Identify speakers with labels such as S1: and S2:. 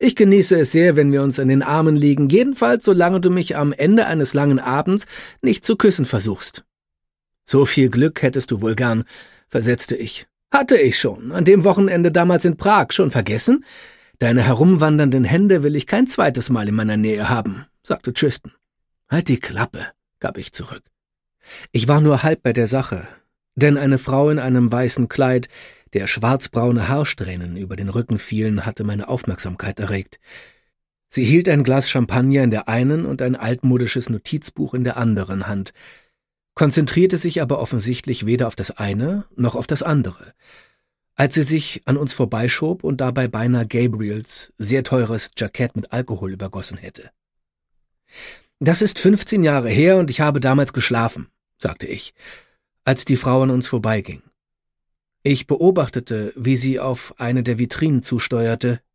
S1: Ich genieße es sehr, wenn wir uns in den Armen liegen, jedenfalls solange du mich am Ende eines langen Abends nicht zu küssen versuchst.« »So viel Glück hättest du wohl gern«, versetzte ich. »Hatte ich schon, an dem Wochenende damals in Prag. Schon vergessen? Deine herumwandernden Hände will ich kein zweites Mal in meiner Nähe haben«, sagte Tristan. »Halt die Klappe«, gab ich zurück. Ich war nur halb bei der Sache, denn eine Frau in einem weißen Kleid, der schwarzbraune Haarsträhnen über den Rücken fielen, hatte meine Aufmerksamkeit erregt. Sie hielt ein Glas Champagner in der einen und ein altmodisches Notizbuch in der anderen Hand, konzentrierte sich aber offensichtlich weder auf das eine noch auf das andere. Als sie sich an uns vorbeischob und dabei beinahe Gabriels sehr teures Jackett mit Alkohol übergossen hätte. »Das ist 15 Jahre her und ich habe damals geschlafen«, sagte ich, als die Frau an uns vorbeiging. Ich beobachtete, wie sie auf eine der Vitrinen zusteuerte,